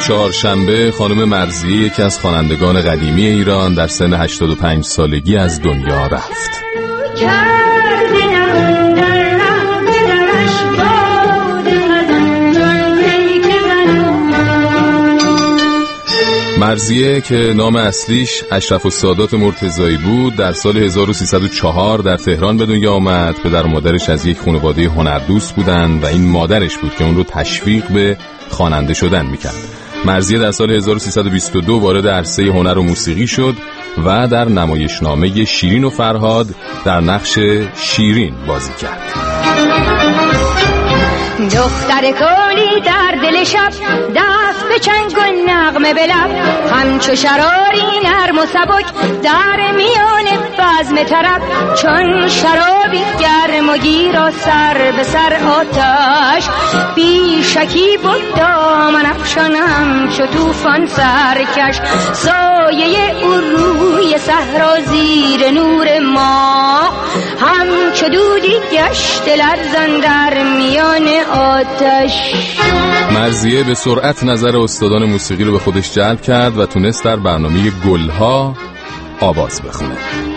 چهارشنبه خانم مرضیه، یکی از خوانندگان قدیمی ایران، در سن 85 سالگی از دنیا رفت. مرضیه که نام اصلیش اشرف السادات مرتضایی بود، در سال 1304 در تهران به دنیا آمد. پدر و مادرش از یک خانواده هنردوست بودند و این مادرش بود که اون رو تشویق به خواننده شدن میکرد. مرضیه در سال 1322 وارد عرصه هنر و موسیقی شد و در نمایشنامه شیرین و فرهاد در نقش شیرین بازی کرد. دختر کولی در دل شب، دست به چنگ و نغمه به لب، همچو شراری نرم و سبک در میان بزم طرب، چون شرابی گرم و گیر و سر به سر آتش، بی شکی بود دامن افشان همچو طوفان سرکش، سایه او روی صحرا زیر نور ما، همچو دودی گشت لرزان در میان آتش. مرضیه به سرعت نظر استادان موسیقی رو به خودش جلب کرد و تونست در برنامه گلها آواز بخونه.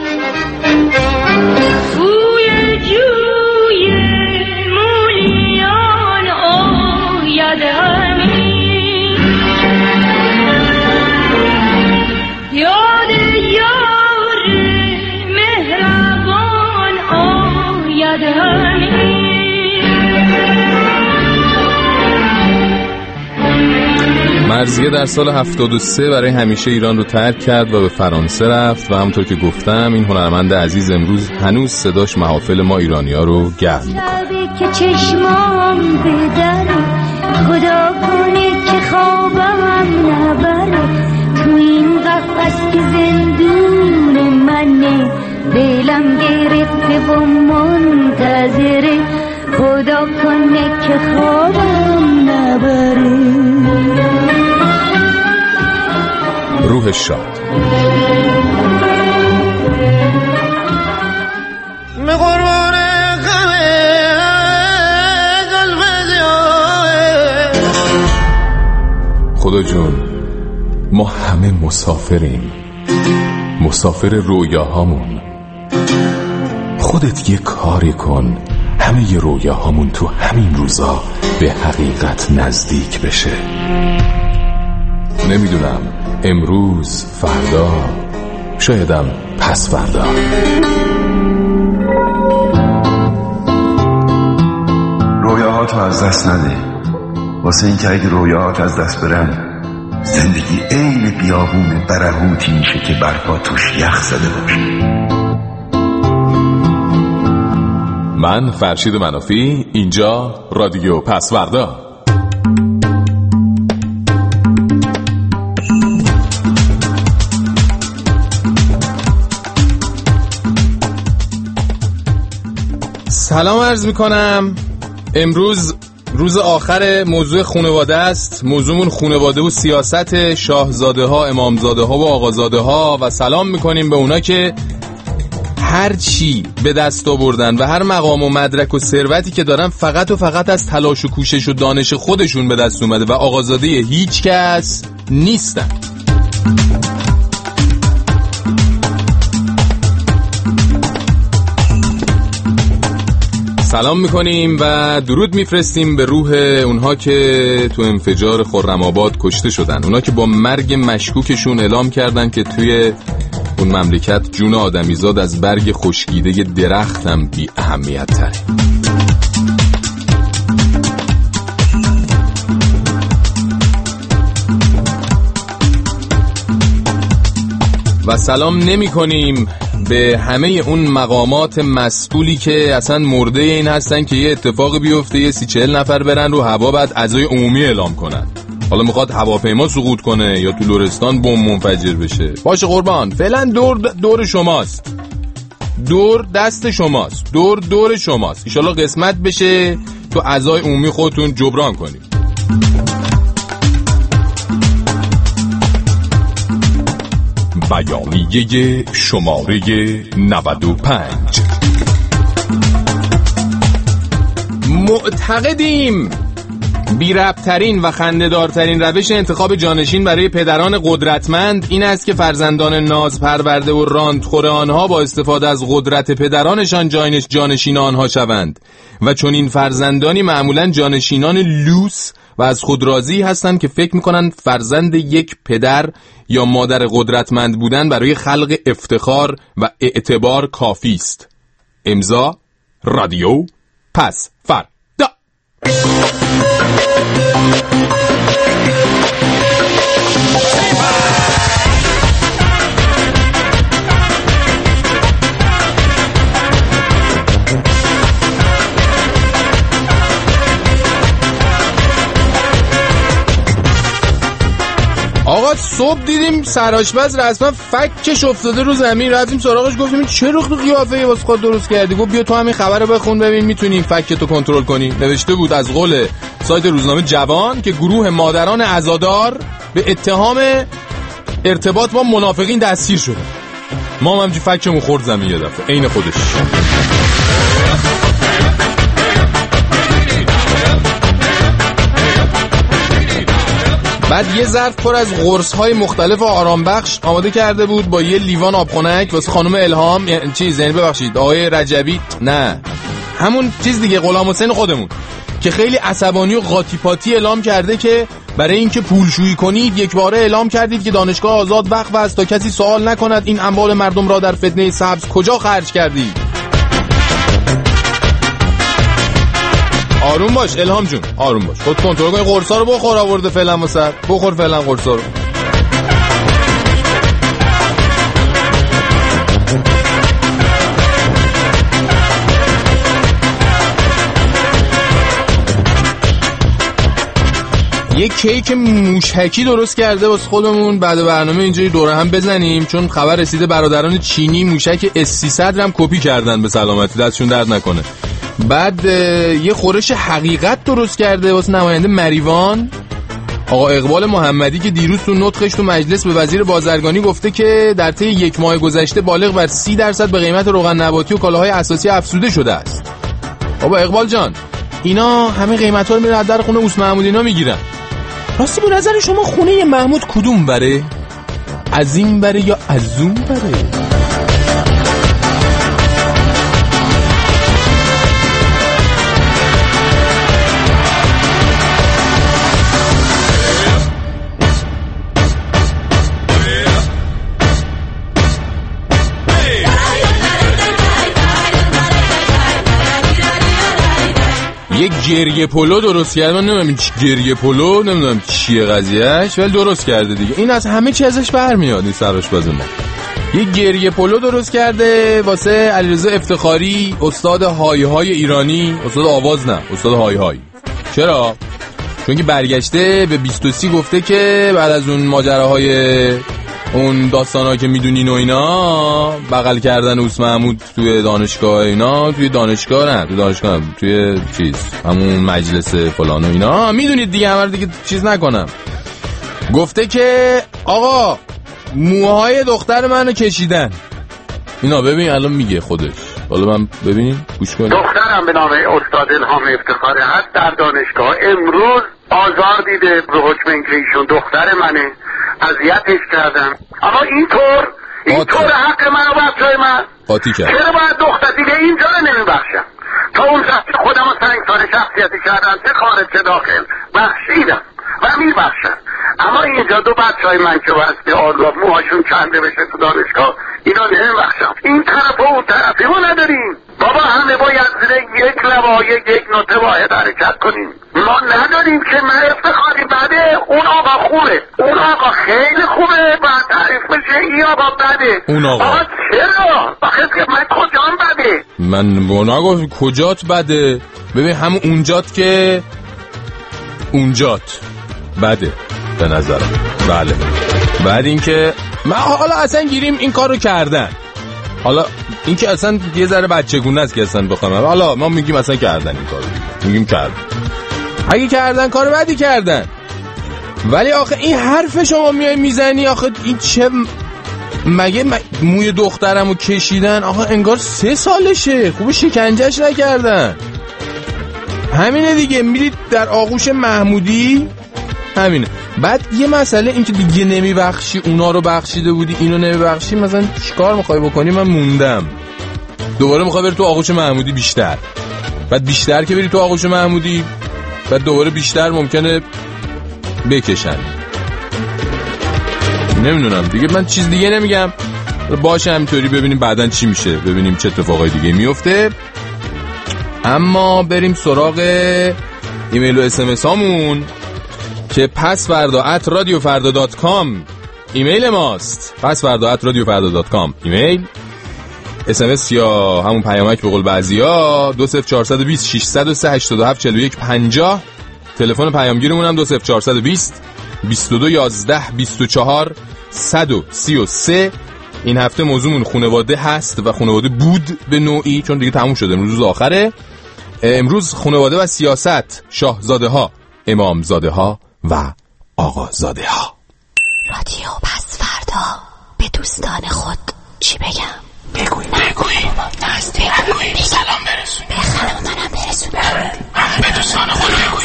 بوی جوی مولیان آید همین، یاد یار مهربان آید همین. مرضیه در سال 73 برای همیشه ایران رو ترک کرد و به فرانسه رفت و همونطور که گفتم این هنرمند عزیز امروز هنوز صداش محافل ما ایرانی‌ها رو گرم می‌کنه. که چشمام بدره، خدا کنه که خوابم نبره، تو این قفس که زندون منه، دلم گرفته و منتظره، خدا کنه که خوابم نبره. روح شاد. خدا جون، ما همه مسافریم، مسافر رویاهامون. خودت یه کاری کن همه رویاهامون تو همین روزا به حقیقت نزدیک بشه. نمیدونم امروز، فردا، شایدم پس فردا. رویاهاتو از دست نده، واسه این که اگه رویاهات از دست برن زندگی عین بیابون برهوتی میشه که برپا توش یخ زده باشه. من فرشید منافی، اینجا رادیو پسوردا. سلام عرض میکنم. امروز روز آخر موضوع خانواده است. موضوعمون خانواده و سیاست، شاهزاده ها، امامزاده ها و آقازاده ها. و سلام میکنیم به اونا که هر چی به دست آوردن و هر مقام و مدرک و ثروتی که دارن فقط و فقط از تلاش و کوشش و دانش خودشون به دست اومده و آقازاده هیچ کس نیستن. سلام میکنیم و درود میفرستیم به روح اونها که تو انفجار خرم‌آباد کشته شدن، اونها که با مرگ مشکوکشون اعلام کردن که توی اون مملکت جون آدمیزاد از برگ خشکیده درخت هم بی اهمیت تره. و سلام نمی کنیم به همه اون مقامات مسئولی که اصلا مرده این هستن که یه اتفاق بیفته، یه 30-40 نفر برن رو هوا بعد عزای عمومی اعلام کنن. حالا میخواد هواپیما سقوط کنه یا تو لرستان بمب منفجر بشه. باشه قربان، فعلا دور شماست، دور دست شماست، دور شماست. ان شاءالله قسمت بشه تو عزای عمومی خودتون جبران کنید. بیانیه شماره 95. بی‌ربط‌ترین و خنده‌دارترین روش انتخاب جانشین برای پدران قدرتمند این است که فرزندان ناز پرورده و راندخور آنها با استفاده از قدرت پدرانشان جانشین آنها شوند و چون این فرزندانی معمولاً جانشینان لوس و از خود راضی هستند که فکر می‌کنند فرزند یک پدر یا مادر قدرتمند بودن برای خلق افتخار و اعتبار کافی است. امضا رادیو پس فردا. آقا صبح دیدیم سرآشپز رسما فکش افتاده رو زمین، رفتیم سراغش گفتیم چه رخ قیافه‌ای واسه خود درست کردی؟ گفت بیا تو همین خبر رو بخون ببین میتونیم فکتو کنترل کنی. نوشته بود از قول سایت روزنامه جوان که گروه مادران عزادار به اتهام ارتباط با منافقین دستگیر شده. ما هم همچین فکشمون خورد زمین یه دفعه عین خودش. بعد یه ظرف پر از قرص‌های مختلف و آرامبخش آماده کرده بود با یه لیوان آبخنک واسه خانم الهام، یعنی ببخشید آقای رجبی، نه همون چیز دیگه، غلام حسین خودمون، که خیلی عصبانی و قاطی پاتی اعلام کرده که برای اینکه پولشویی کنید یک باره اعلام کردید که دانشگاه آزاد وقف است تا کسی سوال نکند این اموال مردم را در فتنه سبز کجا خرج کردید. آروم باش الهام جون، آروم باش، خود کنترل کن. قرصا رو بخور، آورده فعلا واسه بخور فعلا قرصا رو. یک کیک موشکی درست کرده واسه خودمون، بعد برنامه اینجوری دوره هم بزنیم، چون خبر رسیده برادران چینی موشک S300 هم کپی کردن به سلامتی، دستشون درد نکنه. بعد یه خورش حقیقت درست کرده واسه نماینده مریوان آقا اقبال محمدی که دیروز تو نطقش تو مجلس به وزیر بازرگانی گفته که در طی یک ماه گذشته بالغ بر 30% به قیمت روغن نباتی و کالاهای اساسی افزوده شده است. بابا اقبال جان اینا همه قیمت‌ها رو میرن در خونه اوس محمود اینا میگیرن. راستی به نظر شما خونه محمود کدوم بره؟ از این بره یا از اون بره؟ یک گریه پلو درست کرده، من نمیدونم گریه پلو نمیدونم چیه قضیهش، ولی درست کرده دیگه. این از همه چی ازش برمیاد این سرآشپز ما. یک گریه پلو درست کرده واسه علیرضا افتخاری، استاد های های ایرانی، استاد آواز نه، استاد های های. چرا؟ چون که برگشته به 23 گفته که بعد از اون ماجراهای اون داستانا که میدونین و اینا، بغل کردن اوس محمود توی دانشگاه اینا، توی دانشگاه توی چیز همون مجلس فلان و اینا، میدونید دیگه، همه دیگه چیز نکنم. گفته که آقا موهای دختر منو کشیدن اینا. ببین الان میگه خودش، حالا من ببینیم گوش کنیم. دخترم به نام استاد الهام افتخاری هست در دانشگاه، امروز آزار دیده به حکم اینکه ایشون دختر منه، اذیتش کردن. اما اینطور حق من و بچه‌های من قاطی کرد. چرا باید دختر دیگه اینجا رو نمیبخشم؟ تا اون سخت خودم رو سنگسار شخصیتی کردن، چه خارج چه داخل بخشیدم و میبخشم. اما اینجا دو بچه‌های من که واسه آرگاه موهاشون کنده بشه تو دانشگاه، اینا نمیبخشم. این طرف و اون طرفی ما نداریم بابا، همه باید زیر یک لوایح یک نوته واحد حرکت کنیم. ما نداریم که من افتخاری بده، اون آقا خوبه، اون آقا خیلی خوبه، بعد تعریف بشه این آقا بده. اون آقا چرا؟ بخیر من کجام بده؟ من بوناگو کجات بده؟ ببین همون اونجات که اونجات بده به نظرم. بله بعد اینکه ما حالا اصلا گیریم این کارو کردن، حالا این که اصلا یه ذره بچگونه است که اصلا بخوام، حالا ما میگیم اصلا کردن این کارو، میگیم کردن، اگه کردن کارو بدی کردن. ولی آخه این حرف شما میای میزنی، آخه این چه مگه موی دخترمو کشیدن؟ آخه انگار 3 سالشه، خوب شکنجهش نکردن. همینه دیگه، میرید در آغوش محمودی، همینه. بعد یه مسئله این که دیگه نمیبخشی، اونا رو بخشیده بودی اینو نمیبخشی، مثلا چیکار میخوای بکنی؟ من موندم، دوباره میخوای بری تو آغوش محمودی بیشتر، بعد بیشتر که بری تو آغوش محمودی، بعد دوباره بیشتر ممکنه بکشن. نمیدونم دیگه، من چیز دیگه نمیگم، باشه همینطوری ببینیم بعدن چی میشه، ببینیم چه اتفاقای دیگه میفته. اما بریم سراغ ایمیل و اسمس هامون که pasvarda@radiofarda.com ایمیل ماست. pasvarda@radiofarda.com ایمیل، اسمس یا همون پیامک به قول بعضیا 20420 603 87 41 50. تلفن پیامگیرمون هم 20420 22 11 24 133. این هفته موضوعمون خانواده هست و خانواده بود به نوعی، چون دیگه تموم شده، امروز آخره. امروز خانواده و سیاست، شاهزاده ها، امامزاده ها و آقازاده ها. رادیو پس فردا به دوستان خود چی بگم؟ بگوی سلام برسون، به خانم منم برسون، به دوستان خود بگوی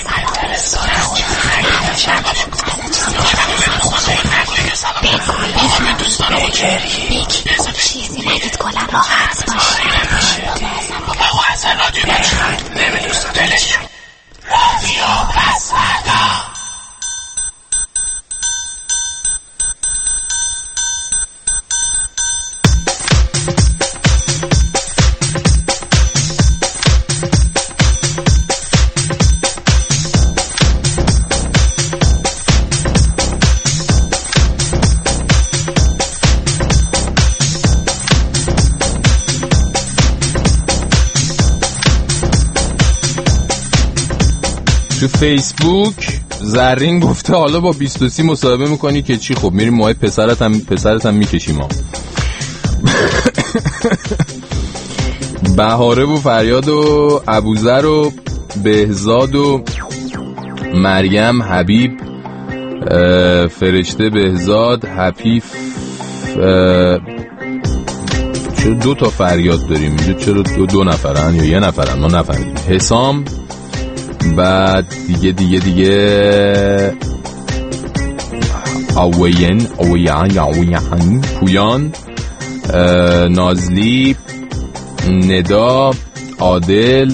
به دوستان خود چیزی نگید کلا راحت باشه. بابا اصلا رادیو نمیدوست دلشون. رادیو پس فردا. تو فیسبوک زرین گفته حالا با 23 مصاحبه میکنی که چی؟ خب میریم موهای پسرت هم میکشیم ها. بهاره و فریاد و ابوذر و بهزاد و مریم، حبیب، فرشته، بهزاد، حفیف. چرا 2 تا فریاد داریم اینجا؟ چرا 2 نفرن یا 1 نفرن؟ ما نفهمیدیم. حسام، بعد دیگه اوین پویان، نازلی، ندا، عادل،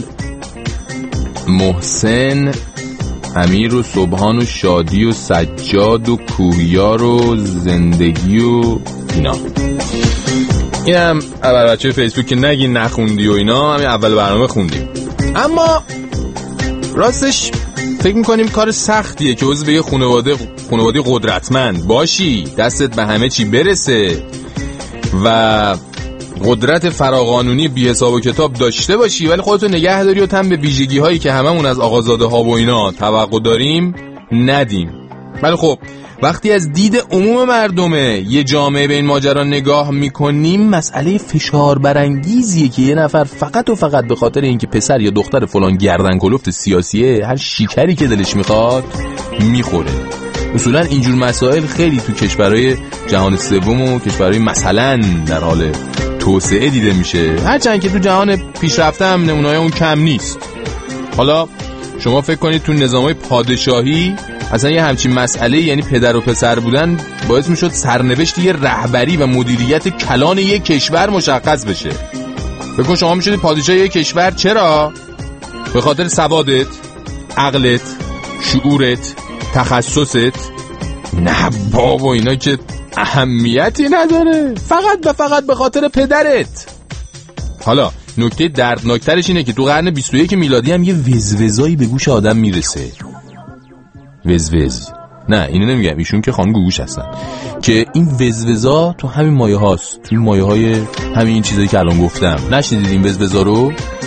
محسن، امیر و صبحان و شادی و سجاد و کوهیار و زندگی و اینا. این هم اول بچه فیسبوک که نگین نخوندی و اینا، همین اول برنامه خوندیم. اما راستش فکر میکنیم کار سختیه که عضو به یه خانواده قدرتمند باشی، دستت به همه چی برسه و قدرت فراقانونی بی حساب و کتاب داشته باشی، ولی خودتو نگه داری و تن به ویژگی هایی که هممون از آقازاده ها و اینا توقع داریم ندیم. ولی خب وقتی از دید عموم مردمه یه جامعه به این ماجرا نگاه میکنیم، مسئله فشار برانگیزیه که یه نفر فقط و فقط به خاطر اینکه پسر یا دختر فلان گردن کلفت سیاسیه هر شیکری که دلش میخواد میخوره. اصولا اینجور مسائل خیلی تو کشورهای جهان سوم و کشورهای مثلا در حال توسعه دیده میشه، هرچند که تو جهان پیشرفته هم نمونه‌های اون کم نیست. حالا شما فکر کنید تو نظامهای پادشاهی اصلا یه همچین مسئله، یعنی پدر و پسر بودن، باعث میشد سرنوشت یه رهبری و مدیریت کلان یه کشور مشخص بشه. فکر کن شما میشدی پادشاه یه کشور. چرا؟ به خاطر سوادت، عقلت، شعورت، تخصصت؟ نه بابا، اینا که اهمیتی نداره، فقط به خاطر پدرت. حالا نکته دردناکترش اینه که تو قرن 21 میلادی هم یه وزوزایی به گوش آدم میرسه. وزوز، نه اینو نمیگم، ایشون که خانم گوگوش هستن، که این وزوزا تو همین مایه هاست، تو مایه های همین این چیزایی که الان گفتم. نشنیدید این وزوزا رو؟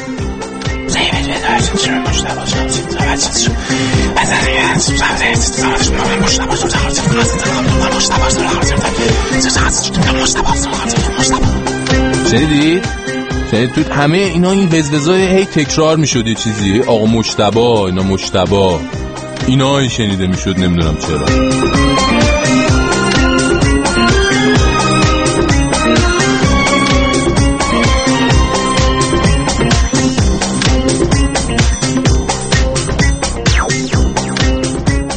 شنیدید؟ تو همه اینا این وزوزای هی تکرار میشد، یه چیزی آقا مجتبی، اینا مجتبی، اینا شنیده میشد، نمیدونم چرا.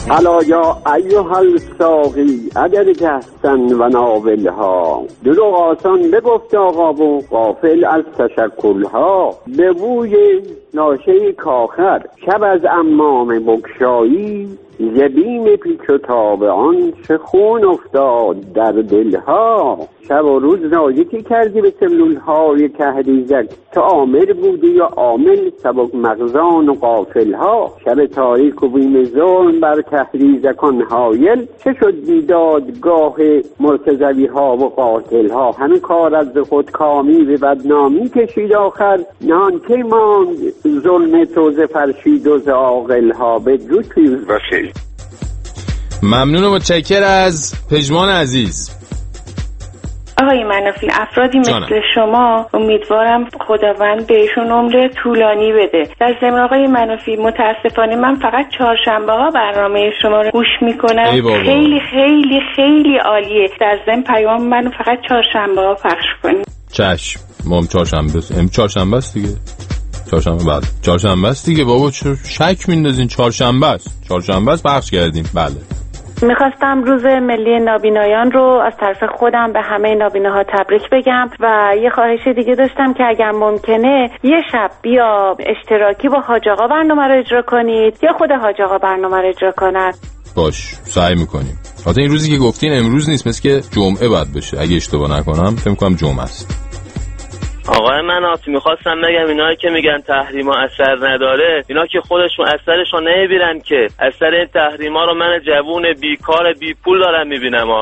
الا یا ایها الساقی عدد کهسن و ناولها. دروغ آسان بگفت آقا و غافل از تشکلها. به بوی لاشه کاخر شب از امام بگشایی. زبین پیچ و تاب آن چه خون افتاد در دلها. شب و روز نازکی کردی به سلولهای کهریزک. تو آمر بودی یا عامل سبک مغزان و غافلها. شب تاریک و بیم ظلم بر کهریزکان حایل. چه شد بیدادگاه مرتضوی ها و قاتل ها. همین کار از خود کامی به بدنامی کشید آخر. نهان کی ماند ظلم توز فرشید و ز عاقل ها. به درود پیروز باشید. ممنون و متشکر از پژمان عزیز. آقای منافی، افرادی مثل شما امیدوارم خداوند بهشون عمر طولانی بده. در ضمن آقای منافی، متاسفانه من فقط چهارشنبه ها برنامه شما رو گوش میکنم. خیلی خیلی خیلی عالیه. در ضمن پیام منو فقط چهارشنبه ها پخش کنید. چشم. ما چهارشنبه است دیگه. چهارشنبه است دیگه بابا، چرا شک میندازین؟ چهارشنبه است پخش کردیم. بله. میخواستم روز ملی نابینایان رو از طرف خودم به همه نابیناها تبریک بگم و یه خواهش دیگه داشتم که اگر ممکنه یه شب بیا اشتراکی با حاج آقا برنامه رو اجرا کنید یا خود حاج آقا برنامه رو اجرا کنن. باش، سعی میکنیم. حتی این روزی که گفتین امروز نیست، مثل که جمعه باید بشه اگه اشتباه نکنم. فکر میکنم جمعه است. آقای مناطی، میخواستم بگم اینایی که میگن تحریما اثر نداره، اینا که خودشون اثرشو نمیبینن که. اثر این تحریما رو من جوون بیکار بی پول دارم میبینم ها.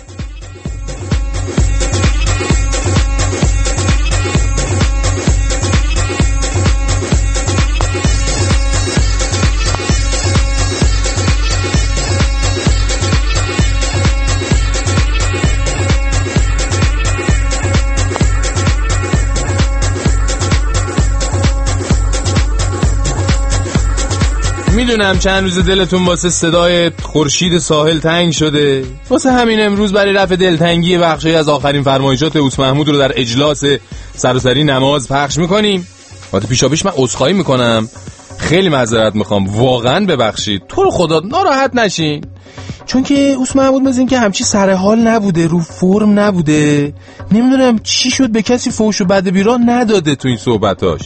میدونم چند روز دلتون واسه صدای خورشید ساحل تنگ شده. واسه همین امروز برای رفع دلتنگی بخشی از آخرین فرمایشات اوس محمود رو در اجلاس سراسری نماز پخش میکنیم. البته پیشاپیش من عذرخواهی میکنم، خیلی معذرت میخوام، واقعا ببخشید. تو رو خدا ناراحت نشین، چون که اوس محمود مثل این که همچی سر حال نبوده، رو فرم نبوده. نمیدونم چی شد، به کسی فوش و بد بیرا نداده تو این صحبتاش.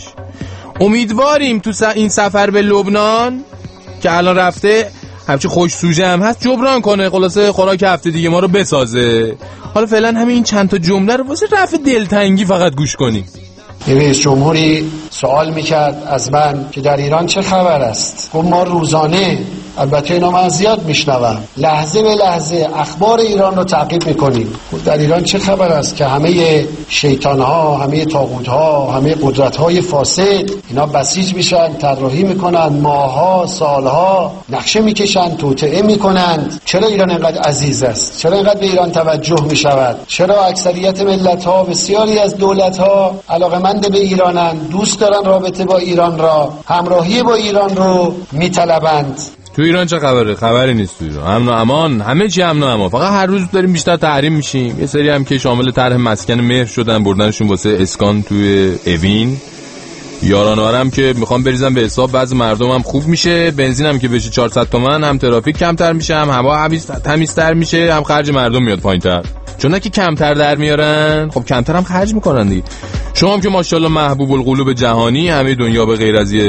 امیدواریم تو این سفر به لبنان که الان رفته همچی خوش سوژه هم هست جبران کنه، خلاصه خوراک هفته دیگه ما رو بسازه. حالا فعلا همین چند تا جمله رو واسه رفع دلتنگی فقط گوش کنیم. رئیس جمهوری سوال میکرد از من که در ایران چه خبر است. گفت ما روزانه، البته اینا من زیاد میشنوم، لحظه به لحظه اخبار ایران رو تعقیب میکنیم. در ایران چه خبر است که همه شیطانها، همه طاغوتها، همه قدرتهای فاسد اینا بسیج میشن، طراحی میکنن، ماها سالها نقشه میکشن، توطئه میکنند. چرا ایران اینقدر عزیز است؟ چرا اینقدر به ایران توجه میشود؟ چرا اکثریت ملت‌ها، بسیاری از دولت‌ها علاقه‌مند به ایرانن، دوست دارن رابطه با ایران را، همراهی با ایران رو میطلبند؟ تو ایران چه خبره؟ خبری نیست تو ایران. امن و امان، همه چی امن و امان. فقط هر روز داریم بیشتر تحریم میشیم. یه سری هم که شامل طرح مسکن مهر شدن، بردنشون واسه اسکان توی اوین. یارانوارم که میخوام بریزن به حساب بعضی مردم هم خوب میشه. بنزین هم که بشه 400 تومن، هم ترافیک کمتر میشه، هم هوا تمیزتر میشه، هم خرج مردم میاد پایینتر. چون که کمتر در میارن، خب کمتر هم خرج میکنن دیگه. شما هم که ماشاءالله محبوب القلوب جهانی، همه دنیا به غیر از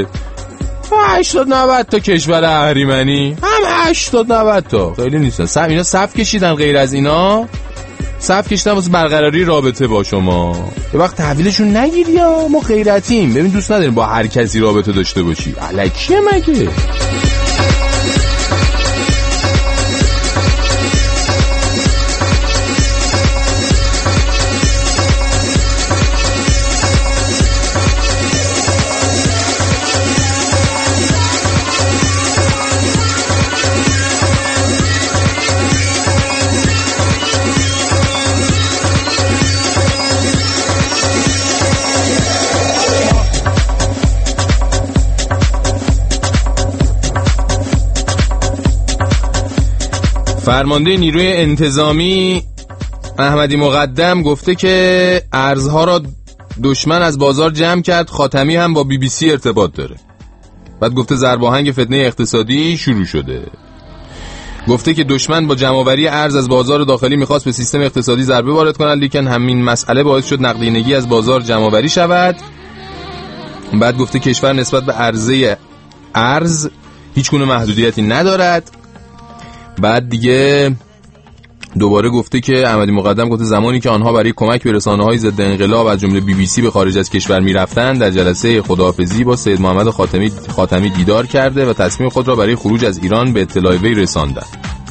80-90 تا کشور اهریمنی، هم 80-90 تا خیلی نیستن. اینا صف کشیدن، غیر از اینا صف کشیدن واسه برقراری رابطه با شما. یه وقت تحویلشون نگیری یا ما غیرتیم. ببین دوست نداریم با هر کسی رابطه داشته باشی. الکیه مگه؟ فرمانده نیروی انتظامی احمدی مقدم گفته که ارزها را دشمن از بازار جمع کرد. خاتمی هم با BBC ارتباط داره. بعد گفته ضرب آهنگ فتنه اقتصادی شروع شده. گفته که دشمن با جمع‌آوری ارز از بازار داخلی میخواست به سیستم اقتصادی ضربه وارد کند، لیکن همین مسئله باعث شد نقدینگی از بازار جمع‌آوری شود. بعد گفته کشور نسبت به عرضه ارز هیچ گونه محدودیتی ندارد. بعد دیگه دوباره گفته که احمدی مقدم گفته زمانی که آنها برای کمک به رسانه‌های ضد انقلاب از جمله BBC به خارج از کشور می‌رفتند، در جلسه خداحافظی با سید محمد خاتمی دیدار کرده و تصمیم خود را برای خروج از ایران به اطلاع وی رساندند.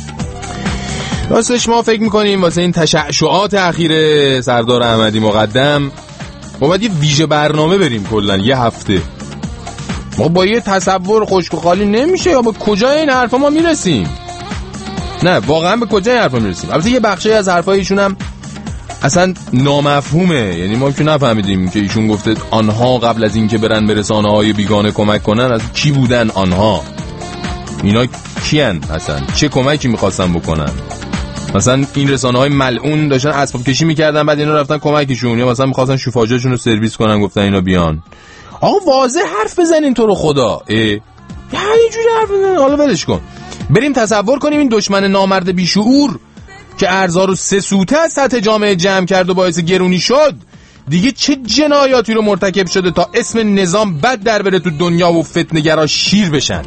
راستش ما فکر می‌کنیم واسه این تشعشعات اخیر سردار احمدی مقدم ما باید یه ویژه برنامه بریم کلاً یه هفته. ما با یه تصور خشک و خالی نمیشه. یا به کجا این حرفا ما میرسیم؟ نه واقعا به کجا این حرفا میرسیم؟ البته یه بخشی از حرفای ایشون هم اصلا نامفهومه، یعنی ما که نفهمیدیم که ایشون گفته آنها قبل از اینکه برن به رسانه‌های بیگانه کمک کنن از کی بودن آنها؟ اینا کیان اصلا؟ چه کمکی می‌خواستن بکنن؟ مثلا این رسانه‌های ملعون داشتن اسباب کشی می‌کردن بعد اینا رفتن کمکشون، یا مثلا می‌خواستن شوفاژاشون رو سرویس کنن گفتن اینا بیان. آقا واضح حرف بزنین تو رو خدا. یه جوری حرف بزنین. حالا ولش کن. بریم تصور کنیم این دشمن نامرد بیشعور که ارزا رو 3 سوته از سطح جامعه جمع کرد و باعث گرونی شد دیگه چه جنایاتی رو مرتکب شده تا اسم نظام بد در بره تو دنیا و فتنه‌گرا شیر بشن.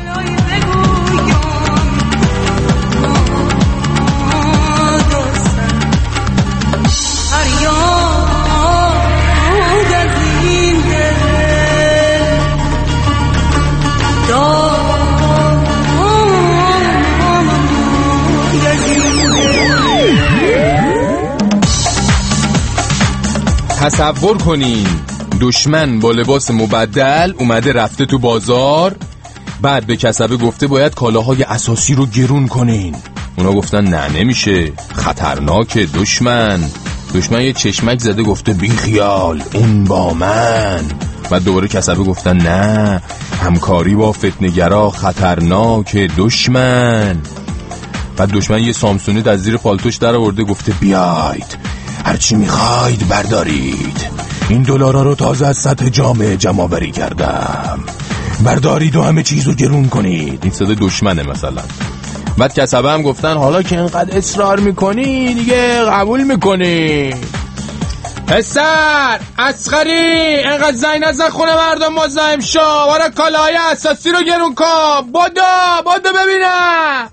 تصور کنین دشمن با لباس مبدل اومده رفته تو بازار، بعد به کسبه گفته باید کالاهای اساسی رو گرون کنین. اونا گفتن نه نمیشه، خطرناکه. دشمن یه چشمک زده گفته بی خیال اون با من. بعد دوباره کسبه گفتن نه، همکاری با فتنه‌گرا خطرناکه دشمن. بعد دشمن یه سامسونیت از زیر پالتوش در آورده گفته بیاید هرچی میخواید بردارید، این دلارا رو تازه از سطح جامعه جمع‌آوری کردم، بردارید و همه چیزو گرون کنید. این صدای دشمنه مثلا. بعد کسبه هم گفتن حالا که اینقدر اصرار میکنی دیگه قبول میکنی. پسر اصغری اینقدر زنگ نزن خونه مردم مزاحم شو، برای کالاهای اساسی رو گرون کن. بادو ببینم.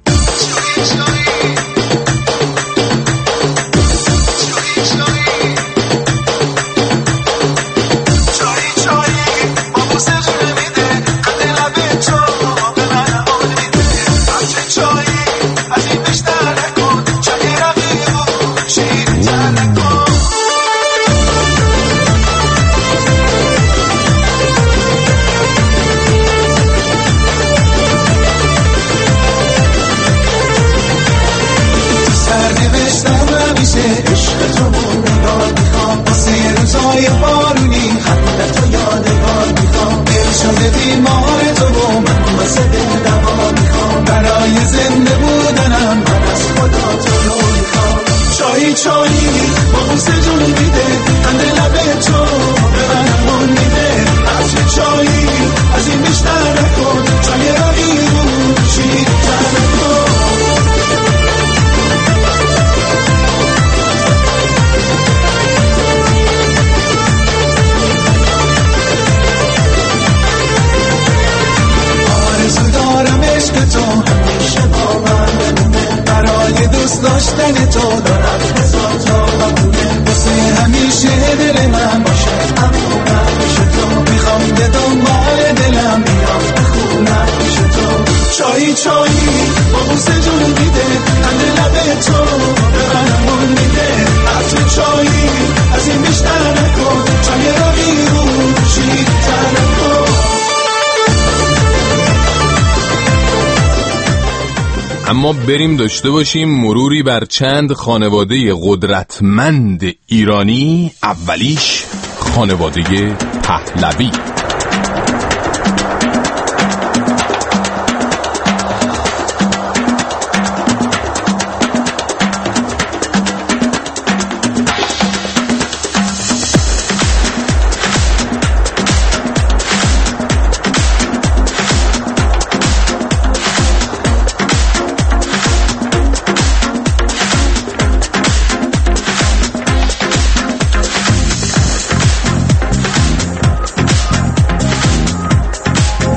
اما بریم داشته باشیم مروری بر چند خانواده قدرتمند ایرانی. اولیش خانواده پهلوی.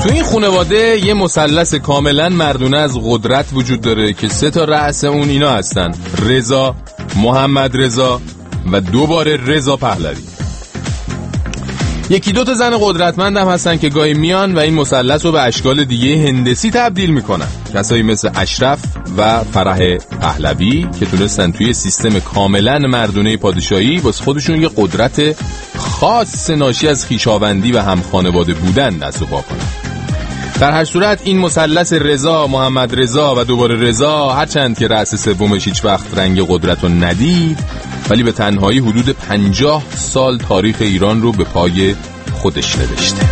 تو این خانواده یه مثلث کاملا مردونه از قدرت وجود داره که 3 تا رأس اون اینا هستن: رضا، محمد رضا و دوباره رضا پهلوی. 1-2 تا زن قدرتمند هم هستن که گاهی میان و این مثلث رو به اشکال دیگه هندسی تبدیل میکنن. کسایی مثل اشرف و فرح پهلوی که تونستن توی سیستم کاملا مردونه پادشاهی واسه خودشون یه قدرت خاص ناشی از خویشاوندی و هم خانواده بودن دست و پا کنن. در هر صورت این مثلث رضا، محمد رضا و دوباره رضا، هرچند که رأس سومش هیچ وقت رنگ قدرت رو ندید، ولی به تنهایی حدود 50 سال تاریخ ایران رو به پای خودش نوشته.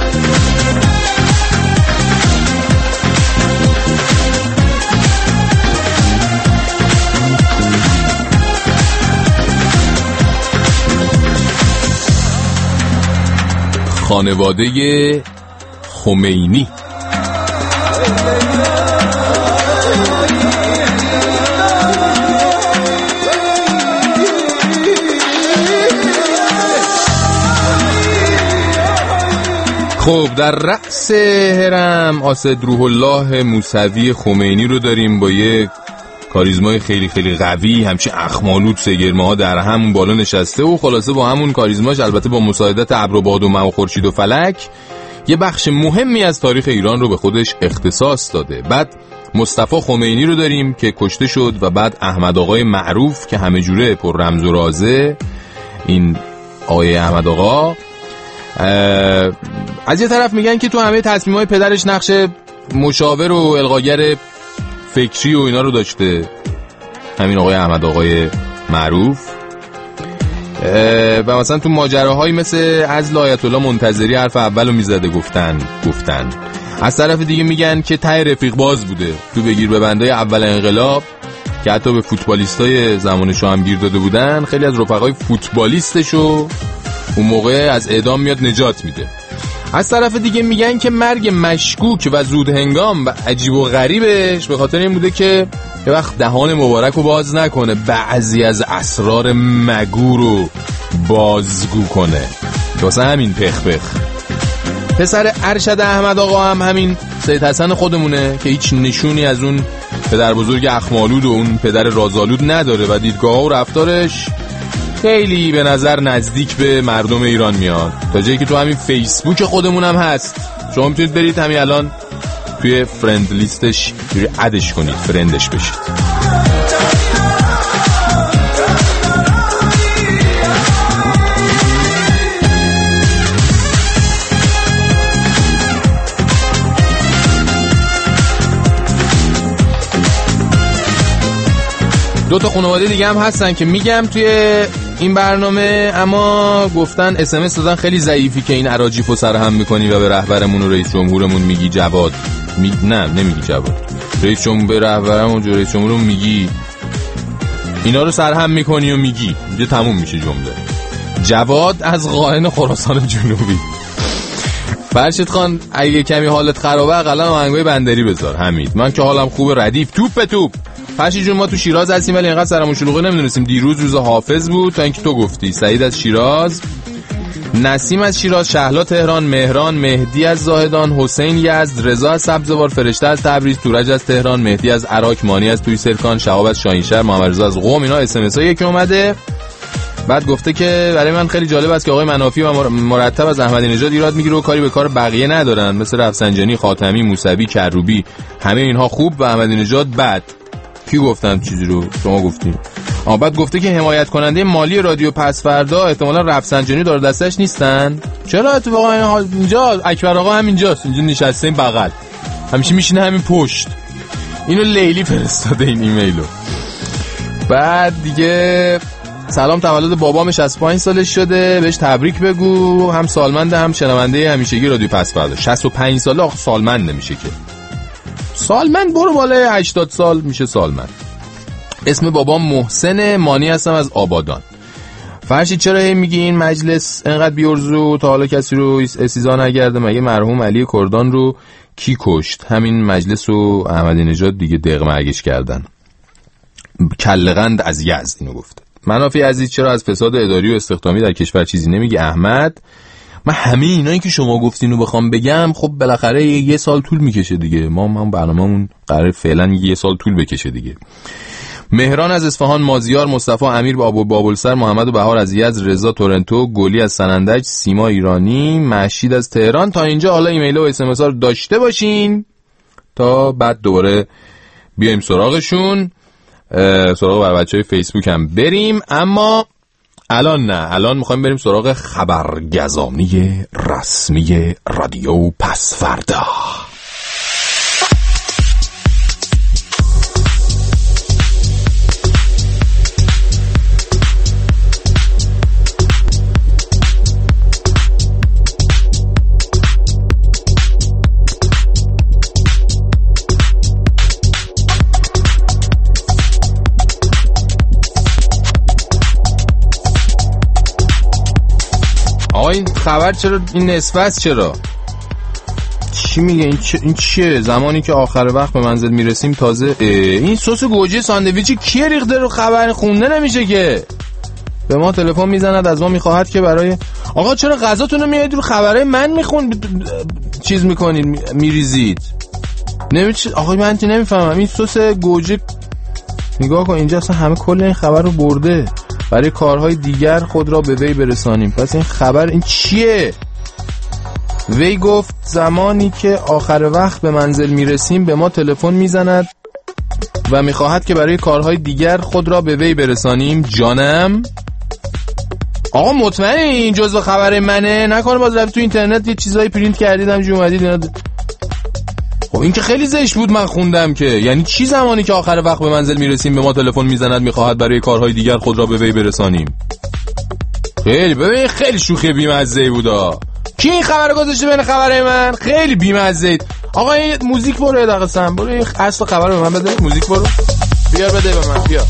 خانواده خمینی. خب در رأس هرم اسد روح الله موسوی خمینی رو داریم با یه کاریزمای خیلی خیلی قوی، همچین اخمالود سگرمه ها در همون بالا نشسته و خلاصه با همون کاریزماش، البته با مساعدت ابر و باد و مه و خورشید و فلک، یه بخش مهمی از تاریخ ایران رو به خودش اختصاص داده. بعد مصطفی خمینی رو داریم که کشته شد و بعد احمد آقای معروف که همه جوره پر رمز و رازه. این آقای احمد آقا از یه طرف میگن که تو همه تصمیم‌های پدرش نقش مشاور و القاگر فکری و اینا رو داشته، همین آقای احمد آقای معروف. و مثلا تو ماجراهایی مثل عزل آیت الله منتظری حرف اولو میزده گفتن. از طرف دیگه میگن که ته رفیق باز بوده تو بگیر به بندای اول انقلاب که حتی به فوتبالیستای زمانشو هم گیر داده بودن. خیلی از رفقای فوتبالیستشو اون موقع از اعدام میاد نجات میده. از طرف دیگه میگن که مرگ مشکوک و زود هنگام و عجیب و غریبش به خاطر این بوده که یه وقت دهان مبارک رو باز نکنه، بعضی از اسرار مگو رو بازگو کنه. واسه همین پخ. پسر ارشد احمد آقا هم همین سید حسن خودمونه که هیچ نشونی از اون پدر بزرگ اخمالود و اون پدر رازآلود نداره و دیدگاه و رفتارش خیلی به نظر نزدیک به مردم ایران میاد، تا جایی که تو همین فیسبوک خودمون هم هست. شما میتونید برید همین الان توی فرند لیستش ادش کنید، فرندش بشید. دو تا خانواده دیگه هم هستن که میگم توی این برنامه، اما گفتن SMS دادن خیلی ضعیفی که این اراجیفو سرهم میکنی و به رهبرمون و رئیس جمهورمون میگی جواد. نه نمیگی جواد، رئیس جمهور به رهبرمون و رئیس جمهورمون میگی اینا رو سرهم میکنی و میگی اینجا تموم میشه جمله. جواد از قائن خراسان جنوبی. فرشید خان اگه کمی حالت خرابه اقلا آهنگای بندری بذار. حمید من که حالم خوبه، ردیف توپ. فرشید جون ما تو شیراز هستیم ولی اینقدر سرمون شلوغه نمیدونستیم دیروز روز حافظ بود تا اینکه تو گفتی. سعید از شیراز، نسیم از شیراز، شهلا تهران، مهران، مهدی از زاهدان، حسین یزد، رضا از سبزوار، فرشته از تبریز، تورج از تهران، مهدی از عراق، مانی از توی سرکان، شهاب از شاهینشهر، محمد رضا از قم. اینا SMS هایی که اومده. بعد گفته که برای من خیلی جالب است که آقای منافی و مرتب از احمدی نژاد ایراد میگیره و کاری به کار بقیه ندارن، مثل رفسنجانی، خاتمی، موسوی، کروبی، همه اینها خوب و احمدی نژاد بد. کی گفتن چیزی رو؟ شما گفتین. بعد گفته که حمایت کننده مالی رادیو پسفردا احتمالاً رفسنجانی داره دستش نیستن. چرا اتفاقا اینجا اکبر آقا همینجاست، اینجا نشسته این بغل، همیشه میشینه همین پشت. اینو لیلی فرستاده این ایمیلو. بعد دیگه سلام، تولد بابام 65 سالش شده، بهش تبریک بگو، هم سالمنده هم شنونده همیشگی رادیو پسفردا. 65 ساله آخه سالمند نمیشه که. سالمند برو بالای 80 سال میشه سالمند. اسم بابام محسن، مانی هستم از آبادان. فرشید چرا هی میگی این مجلس انقدر بیارزو تا حالا کسی رو استیزا نگرده؟ مگه مرحوم علی کردان رو کی کشت؟ همین مجلس رو احمدی نژاد دیگه دق مرگش کردن. کلغند از یزد اینو گفته. منافی عزیز چرا از فساد اداری و استخدامی در کشور چیزی نمیگی؟ احمد من همه اینایی که شما گفتین رو بخوام بگم خب بالاخره یه سال طول میکشه دیگه. ما برنامه‌مون قراره فعلا یه سال طول بکشه دیگه. مهران از اصفهان، مازیار، مصطفی امیر، بابلسر، محمد و بهار از یزد، رضا تورنتو، گلی از سنندج، سیما ایرانی، مشید از تهران. تا اینجا حالا ایمیل و اس ام اس ها رو داشته باشین تا بعد دوباره بیایم سراغشون، سراغ بر بچهای فیسبوک هم بریم. اما الان نه، الان میخوایم بریم سراغ خبرگزانی رسمی رادیو پسفردا. این خبر چرا این نصفت چرا چی میگه این چیه؟ زمانی که آخر وقت به منزل میرسیم تازه این سس گوجه ساندویچی کی ریخته رو خبر خونده نمیشه که. به ما تلفن میزند، از ما میخواهد که برای آقا چرا غذاتون رو میارید رو خبرای من میخون چیز میکنید میریزید نمیشه. آقا من نمیفهمم این سس گوجه، نگاه کن اینجا اصلا همه کل این خبر رو برده برای کارهای دیگر خود را به وی برسانیم. پس این خبر این چیه؟ وی گفت زمانی که آخر وقت به منزل میرسیم به ما تلفن میزند و میخواهد که برای کارهای دیگر خود را به وی برسانیم. جانم آقا مطمئنی این جزو خبر منه؟ نکنه باز رفت تو اینترنت یه چیزایی پرینت کردید همجور اومدید. خب این که خیلی زشت بود من خوندم که یعنی چی زمانی که آخر وقت به منزل میرسیم به ما تلفن میزند میخواهد برای کارهای دیگر خود را به وی برسانیم. خیلی ببین خیلی شوخی بی‌مزه‌ای بودا. کی این خبر گذاشته بین خبرای من؟ خیلی بی‌مزه‌ای. آقا این موزیک برو یه دقیقه سم برو این اصل خبر به من بده. موزیک برو بیار بده به من بیار.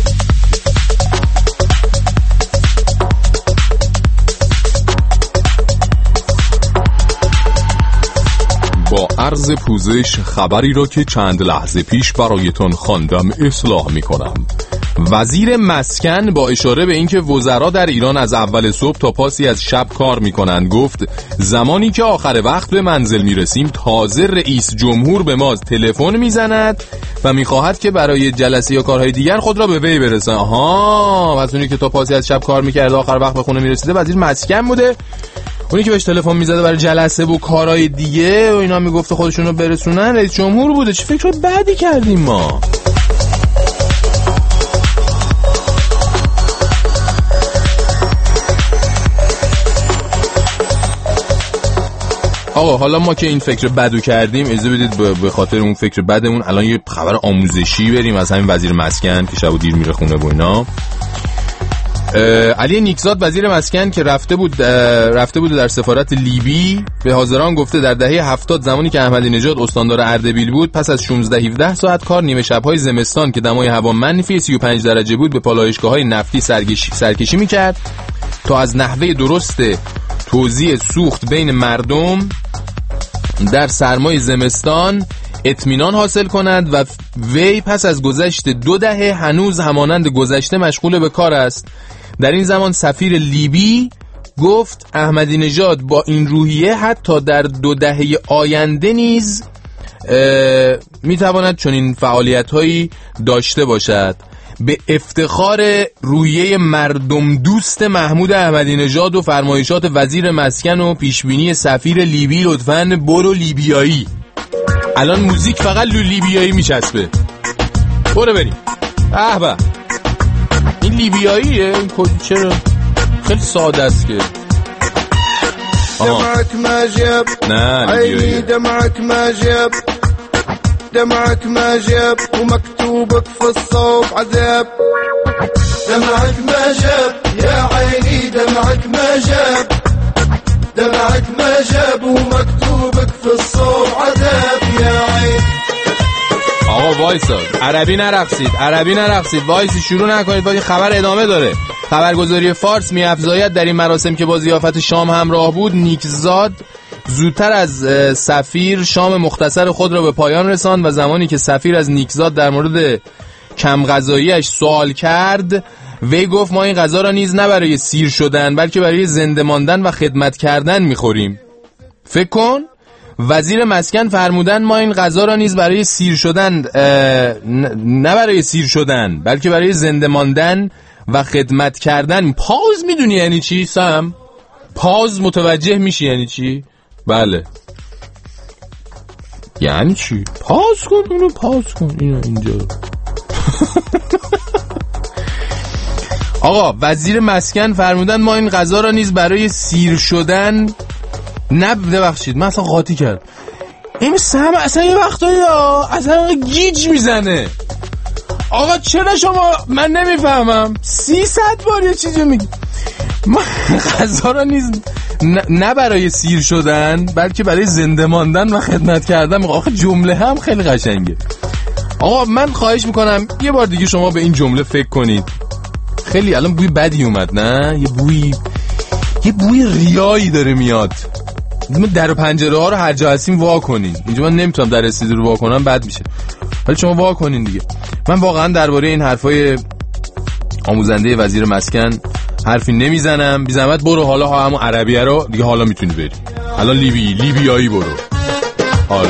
با عرض پوزش خبری را که چند لحظه پیش برایتان خواندم اصلاح می‌کنم. وزیر مسکن با اشاره به اینکه وزرا در ایران از اول صبح تا پاسی از شب کار می‌کنند گفت زمانی که آخر وقت به منزل می‌رسیم تازه رئیس جمهور به ما تلفن می‌زند و می‌خواهد که برای جلسه یا کارهای دیگر خود را به وی برساند. آها پس اونی که تا پاسی از شب کار می‌کرد آخر وقت به خونه می‌رسیده وزیر مسکن بوده. اونی که بهش تلفن میزده برای جلسه و کارهای دیگه و اینا میگفته خودشون رو برسونن رئیس جمهور بوده. چه فکر بدی کردیم ما. آقا حالا ما که این فکر بدو کردیم اجازه بدید به خاطر اون فکر بدمون الان یه خبر آموزشی بریم از همین وزیر مسکن که شب و دیر میره خونه و اینا. علی نیکزاد وزیر مسکن که رفته بود در سفارت لیبی به حاضران گفته در دهه 70 زمانی که احمدی نژاد استاندار اردبیل بود پس از 16-17 ساعت کار نیمه شب‌های زمستان که دمای هوا منفی 35 درجه بود به پالایشگاه‌های نفتی سرکشی می‌کرد تا از نحوه درست توزیع سوخت بین مردم در سرمای زمستان اطمینان حاصل کند و وی پس از گذشت 2 دهه هنوز همانند گذشته مشغول به کار است. در این زمان سفیر لیبی گفت احمدی نژاد با این روحیه حتی در 2 دهه آینده نیز میتواند چنین فعالیت‌هایی داشته باشد. به افتخار روحیه مردم دوست محمود احمدی نژاد و فرمایشات وزیر مسکن و پیشبینی سفیر لیبی لطفاً برو لیبیایی. الان موزیک فقط لیبیایی میچسبه. برو بریم. به این لیبیاییه این چرا خیلی ساده است که دمعك ما جاب عيني دمعك ما جاب دمعك ما جاب ومكتوبك في الصوب عذاب دمعك ما جاب يا عيني دمعك ما جاب دمعك ما جاب ومكتوبك في الصوب عذاب يا عيني. آقا وایسا عربی نرقصید وایسی شروع نکنید ولی خبر ادامه داره. خبرگزاری فارس می‌افزاید در این مراسم که با ضیافت شام همراه بود نیکزاد زودتر از سفیر شام مختصر خود را به پایان رساند و زمانی که سفیر از نیکزاد در مورد کم غذاییش سوال کرد وی گفت ما این غذا را نیز نه برای سیر شدن بلکه برای زنده ماندن و خدمت کردن میخوریم. فکر کن وزیر مسکن فرمودن ما این غذا را نیز برای سیر شدن نه برای سیر شدن بلکه برای زنده ماندن و خدمت کردن. پاز میدونی یعنی چی سم؟ پاز متوجه میشی یعنی چی؟ بله یعنی چی؟ پاز کن اینو، پاز کن اینو اینجا. آقا وزیر مسکن فرمودن ما این غذا را نیز برای سیر شدن نه ببخشید من اصلا قاطی کردم. این سم اصلا یه وقتایی اصلا گیج میزنه. آقا چرا شما من نمیفهمم 300 بار یه چیزی میگی. ما غذا را نیز نه برای سیر شدن بلکه برای زنده ماندن و خدمت کردن. آخه جمله هم خیلی قشنگه. آقا من خواهش میکنم یه بار دیگه شما به این جمله فکر کنید. خیلی الان بوی بدی اومد نه؟ یه بوی ریایی داره میاد. در و پنجره ها رو هر جا هستیم وا کنین. اینجا من نمیتونم در استودیو رو وا کنم بد میشه ولی شما وا کنین دیگه. من واقعا درباره این حرفای آموزنده وزیر مسکن حرفی نمیزنم. بی زحمت برو حالا همون عربیه رو دیگه حالا میتونی بری. الان لیبیایی برو. آره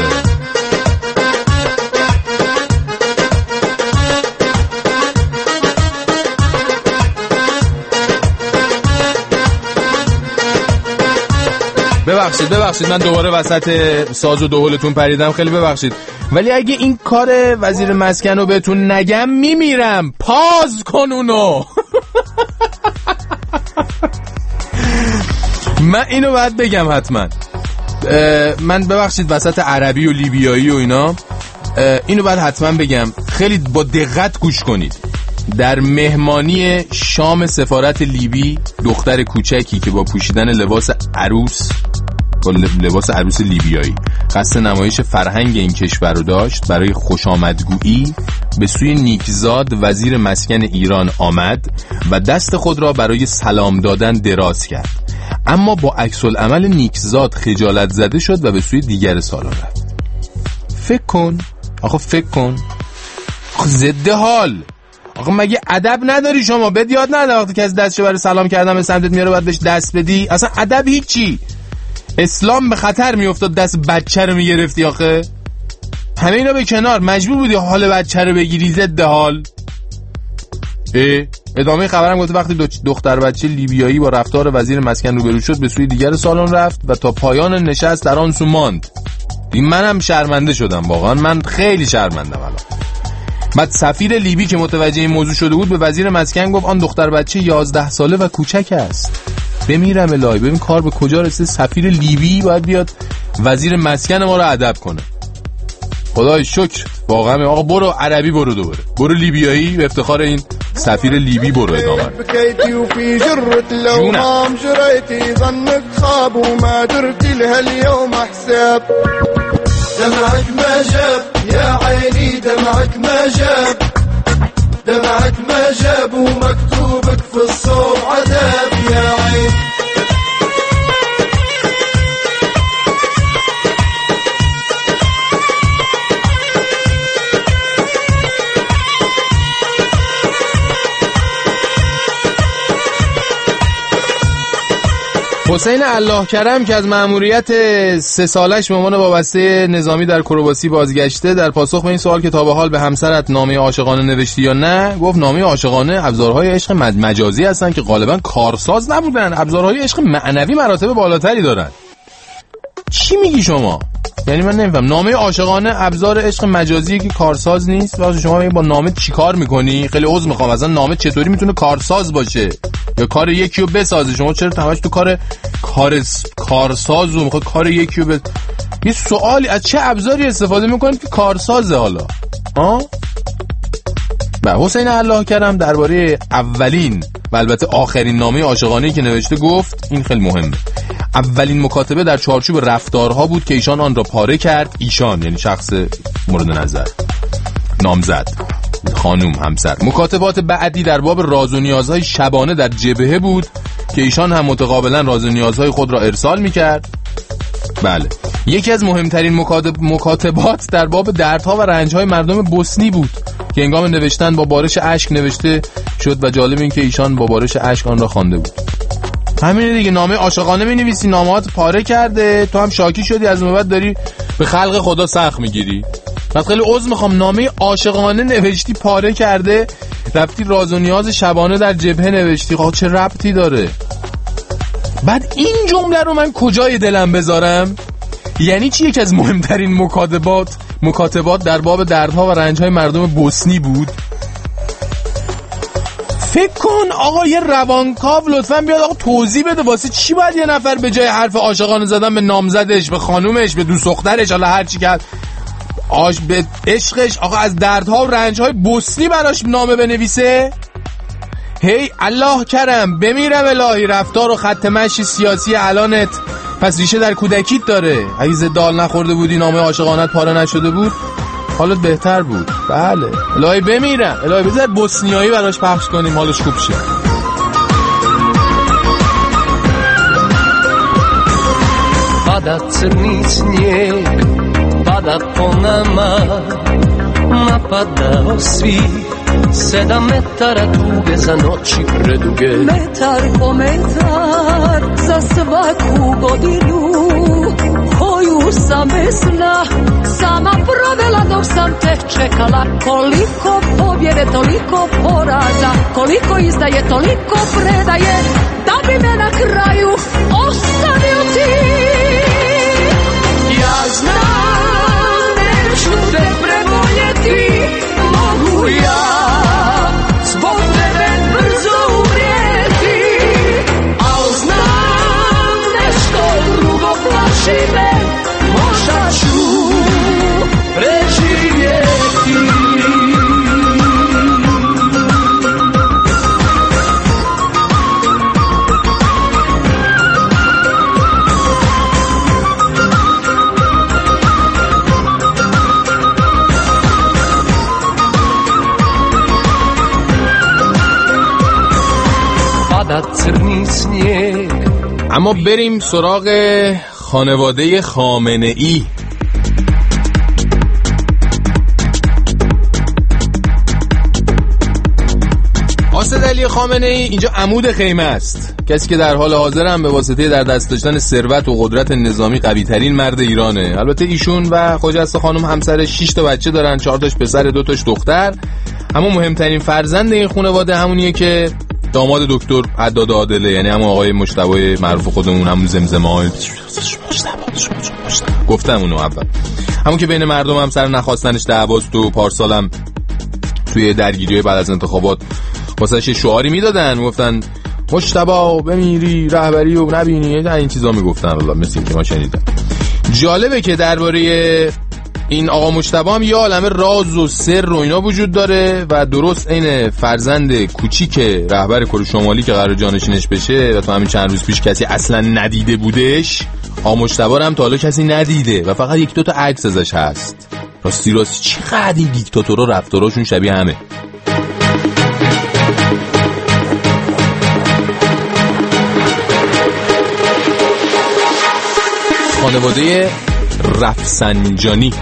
ببخشید من دوباره وسط ساز و دهلتون پریدم، خیلی ببخشید. ولی اگه این کار وزیر مسکن رو بهتون نگم میمیرم. پاز کن اونو. من اینو باید بگم حتما. من ببخشید وسط عربی و لیبیایی و اینا اینو باید حتما بگم. خیلی با دقت گوش کنید. در مهمانی شام سفارت لیبی دختر کوچکی که با پوشیدن لباس عروس لیبیایی قصد نمایش فرهنگ این کشور رو داشت، برای خوشامدگویی به سوی نیکزاد وزیر مسکن ایران آمد و دست خود را برای سلام دادن دراز کرد، اما با عکس العمل نیکزاد خجالت زده شد و به سوی دیگر سالن رفت. فکر کن ضد حال. آخه مگه ادب نداری شما؟ بد یاد نداری وقتی که از دستش برای سلام کردن به سمتت میاره باید بهش دست بدی؟ اصلا ادب هیچی. اسلام به خطر میافتاد دست بچه رو میگرفتی. آخه همه اینا به کنار، مجبور بودی حال بچه رو بگیری. ضد حال. ادامه خبرم گفته وقتی دختر بچه لیبیایی با رفتار وزیر مسکن روبرو شد به سوی دیگر سالن رفت و تا پایان نشست در آن سو ماند. منم شرمنده شدم، واقعا من خیلی شرمندم. الان بعد سفیر لیبی که متوجه این موضوع شده بود به وزیر مسکن گفت آن دختر بچه 11 ساله و کوچک است. بمیرم الهی، ببین کار به کجا رسید. سفیر لیبی باید بیاد وزیر مسکن ما رو ادب کنه. خدای شکر واقعا. آقا برو عربی، برو دوباره برو لیبیایی، به افتخار این سفیر لیبی برو ادامه. دمعك ما جاب يا عيني، دمعك ما جاب، دمعك ما جاب ومكتوبك في الصوب عذاب يا عين. حسین الله کرم که از مأموریت 3 سالش به عنوان وابسته نظامی در کرواسی بازگشته، در پاسخ به این سوال که تا به حال به همسرت نامه عاشقانه نوشتی یا نه، گفت نامه عاشقانه ابزارهای عشق مجازی هستن که غالبا کارساز نبودن. ابزارهای عشق معنوی مراتب بالاتری دارن. چی میگی شما؟ یعنی من نمیفهم. نامه عاشقانه ابزار عشق مجازی که کارساز نیست. واسه شما با نامه چیکار میکنی؟ خیلی عذر میخوام، اصلا نامه چطوری میتونه کارساز باشه یا کار یکی رو بسازه؟ شما چرا همش تو کارساز رو میخواد کار یکی رو یه سوالی از چه ابزاری استفاده میکنید که کارسازه؟ حالا حسین الله کرم درباره اولین و البته آخرین نامه عاشقانه‌ای که نوشته گفت این خیلی مهمه. اولین مکاتبه در چارچوب رفتارها بود که ایشان آن را پاره کرد. ایشان یعنی شخص مورد نظر، نامزد، خانوم، همسر. مکاتبات بعدی در باب راز و نیازهای شبانه در جبهه بود که ایشان هم متقابلا راز و نیازهای خود را ارسال میکرد. بله. یکی از مهمترین مکاتبات در باب دردها و رنجهای مردم بوسنی بود که هنگام نوشتن با بارش اشک نوشته شد و جالب این که ایشان با بارش اشک آن را خوانده بود. همین دیگه، نامه عاشقانه می‌نویسی، نامه‌ات پاره کرده، تو هم شاکی شدی، از اون بعد داری به خلق خدا سخت میگیری. بعد خیلی عذر میخوام، نامه عاشقانه نوشتی پاره کرده، رفتی راز و نیاز شبانه در جبهه نوشتی، خب چه ربطی داره؟ بعد این جمله رو من کجای دلم بذارم؟ یعنی چی یکی از مهمترین مکاتبات در باب دردها و رنجهای مردم بوسنی بود؟ فکر کن آقا یه روانکاو لطفاً بیاد آقا توضیح بده واسه چی باید یه نفر به جای حرف عاشقانه زدن به نامزدش، به خانومش، به دوست دخترش، حالا هر چی کرد، به عشقش، آقا از دردها و رنجهای بوسنی براش نامه بنویسه؟ هی الله کرم، بمیرم الهی، رفتار و خط مشی سیاسی الانت پس ریشه در کودکیت داره. اگه زدال نخورده بودی، نامه عاشقانت پاره نشده بود، حالت بهتر بود. بله الهی بمیرم، الهی بذار بوسنیایی براش پخش کنیم حالش خوب شه. Pada crni snijeg, pada po nama, napadao svih 7 metara duge za noći preduge. Metar po metar za svaku godinu koju sam bez sna sama provela dok sam te čekala. Koliko pobjede, toliko poraza, koliko izdaje, toliko predaje, da bi me na kraju ostavio ti. Ja znam, neću te preboljeti, mogu ja zbog tebe brzo umrijeti, al znam nešto drugo plaši me, možda ću preživjeti. اما بریم سراغ خانواده خامنه‌ای. قاصد علی خامنه‌ای اینجا عمود خیمه است، کسی که در حال حاضر هم به واسطه در دست داشتن ثروت و قدرت نظامی قوی ترین مرد ایرانه. البته ایشون و خجسته خانم همسرش 6 تا بچه دارن، 4 تاش پسر، 2 تاش دختر. اما مهمترین فرزند این خانواده همونیه که داماد دکتر عداد عادله، یعنی همون آقای مجتبی معروف خودمون، همون زمزمه‌های گفتم اونو اول، همون که بین مردم هم سر نخواستنش دعواست و پارسالم توی درگیری بعد از انتخابات واسهش شعاری میدادن، میگفتن مجتبی بمیری رهبری و نبینی، این چیزا میگفتن. والله مثل این که ما شنیدم. جالبه که درباره این آقا مجتبی هم یه عالمه راز و سر و اینا وجود داره و درست این فرزند کوچیک رهبر کره شمالی که قرار جانشینش بشه و تو همین چند روز پیش کسی اصلا ندیده بودش، آقا مجتبی هم تا حالا کسی ندیده و فقط 1-2 تا عکس ازش هست. راستی چقدر این دیکتاتورها رفتاراشون شبیه همه. خانواده رفسنجانی.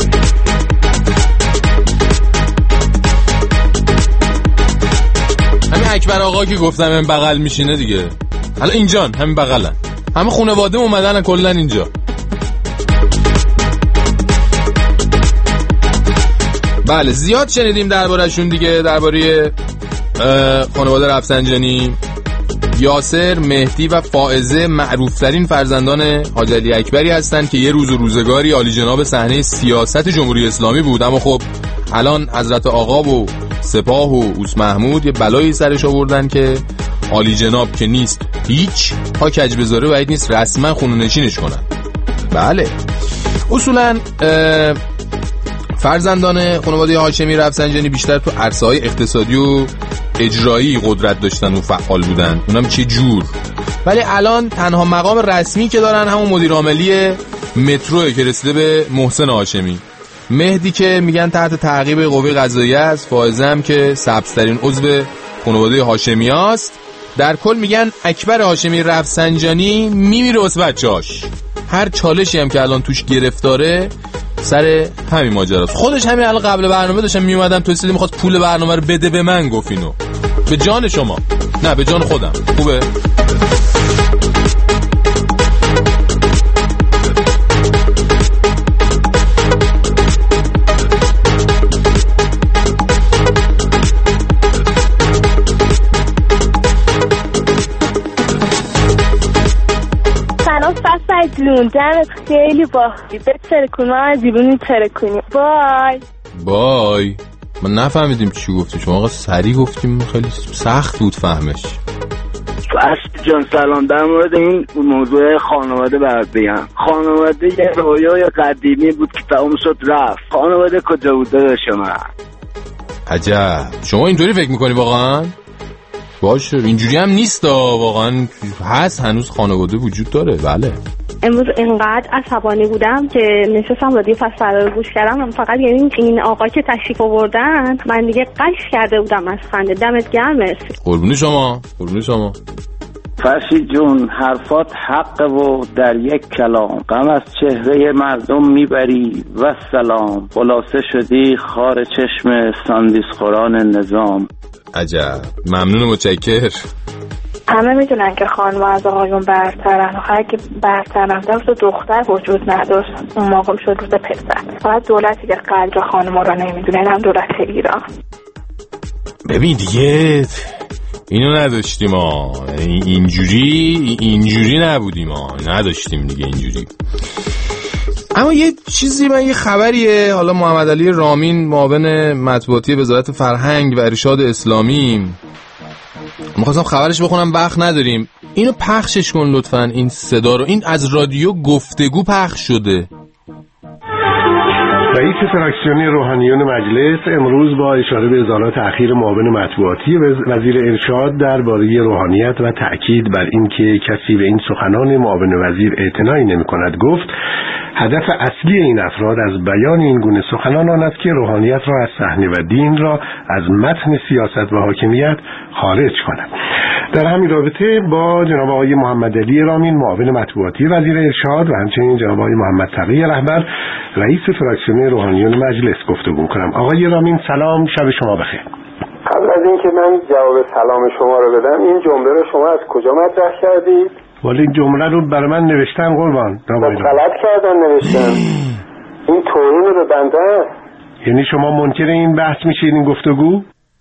همین اکبر آقا که گفتم همین بغل میشینه دیگه، حالا اینجان همین بغلن، همه خانواده اومدن کلا اینجا. بله زیاد شنیدیم درباره‌شون دیگه، درباره خانواده رفسنجانی. یاسر، مهدی و فائزه معروفترین فرزندان حاج علی اکبری هستند که یه روز و روزگاری عالی جناب صحنه سیاست جمهوری اسلامی بود، اما خب الان حضرت آقا و سپاه و اوس محمود یه بلایی سرش آوردن که عالی جناب که نیست هیچ، پا کج بذاره باید نیست رسما خونه‌نشینش کنن. بله اصولا فرزندان خانواده هاشمی رفسنجانی بیشتر تو عرصه‌های اقتصادی و اجرایی قدرت داشتن و فعال بودن، اونم چه جور. ولی الان تنها مقام رسمی که دارن همون مدیر عاملی متروه که رسیده به محسن هاشمی. مهدی که میگن تحت تعقیب قوه قضاییه است، فائزه هم که سبزترین عضو خانواده هاشمی است. در کل میگن اکبر هاشمی رفسنجانی میمیره واسه بچه‌هاش، هر چالشی هم که الان توش گرفتاره سر همین ماجراست. خودش همین الان قبل برنامه داشتم میومدم تو استودیو میخواست پول برنامه رو بده به من، گفت اینو به جان شما، نه به جان خودم. خوبه؟ جون دمت خیلی باحالی، بترکون ما از دیوونی ترکونی. بای. من نفهمیدیم چی گفتی شما، آقا سریع گفتیم، خیلی سخت بود فهمش. اصل جان سلام، در مورد این موضوع خانواده برات بگم. خانواده یه رویای قدیمی بود که تموم شد رفت. خانواده کجا بود داده شما؟ عجب، شما اینطوری فکر میکنی واقعا؟ باشه اینجوری هم نیست واقعا، هست هنوز خانواده وجود داره. بله امروز اینقدر عصبانی بودم که نشستم رادیو پس‌فردا رو گوش کردم، فقط یعنی این آقا که تشریف آوردن من دیگه قش کرده بودم از خنده. دمت گرم. قربون شما، قربون شما. فرشید جون حرفات حق و در یک کلام غم از چهره مردم میبری و سلام، خلاصه شدی خار چشم ساندیس خوران نظام. عجب، ممنون، متشکر. همه میدونن که خانم از آقایون برترن، آخه که برترن داشت دختر وجود نداشت، اون موقع شد روز پسر. فقط دولتی که قدر خانم را نمیدونه، هم دولت ایران. ببین دیگه اینو نداشتیم ما، اینجوری نبودیم ما، نداشتیم دیگه اینجوری. اما یه چیزی، من یه خبریه، حالا محمد علی رامین معاون مطبوعاتی وزارت فرهنگ و ارشاد اسلامی، می‌خواستم خبرش بخونم، وقت نداریم، اینو پخشش کن لطفاً، این صدا رو. این از رادیو گفتگو پخش شده. رئیس فراکسیون روحانیون مجلس امروز با اشاره به اظهارات اخیر معاون مطبوعاتی وزیر ارشاد درباره روحانیت و تأکید بر اینکه کسی به این سخنان معاون وزیر اعتنایی نمی‌کند گفت هدف اصلی این افراد از بیان این گونه سخنان آن است که روحانیت را از صحنه و دین را از متن سیاست و حاکمیت خارج کند. در همین رابطه با جناب آقای محمد علی رامین معاون مطبوعاتی وزیر ارشاد و همچنین جناب آقای محمد تقی رهبر رئیس فراکسیون روحانیون مجلس گفتگو کنم. آقای رامین سلام، شب شما بخیر. قبل از اینکه من جواب سلام شما رو بدم، این جمله رو شما از کجا مطرح کردید؟ ولی این جمله رو برای من نوشتن قربان. غلط کردن نوشتن. این توهین رو به بنده است. یعنی شما منکر این بحث میشید، این گفتگو؟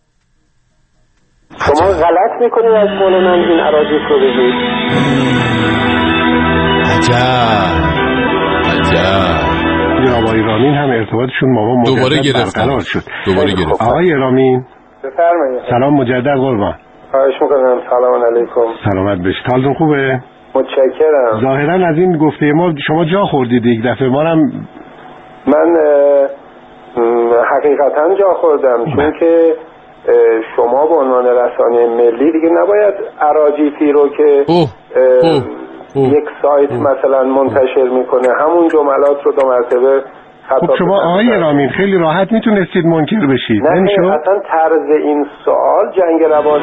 شما غلط میکنید از قول من این اراجیف رو بگید. عجب. جناب آقای رامین هم ارتباطشون ما دوباره گرفتن شد. آقای رامین بفرمایید. سلام مجدد قربان. خواهش میکنم. سلام علیکم. سلامت باشید. حالتون خوبه؟ متشکرم. ظاهرا از این گفته ما شما جا خوردید یک دفعه. من حقیقتا جا خوردم، چون که شما به عنوان رسانه ملی دیگه نباید اراجیفی رو که یک سایت مثلا منتشر میکنه همون جملات رو دو مرتبه خب شما آقای رامین خیلی راحت میتونستید منکر بشید. نه اصلا طرز این سوال جنگ روان.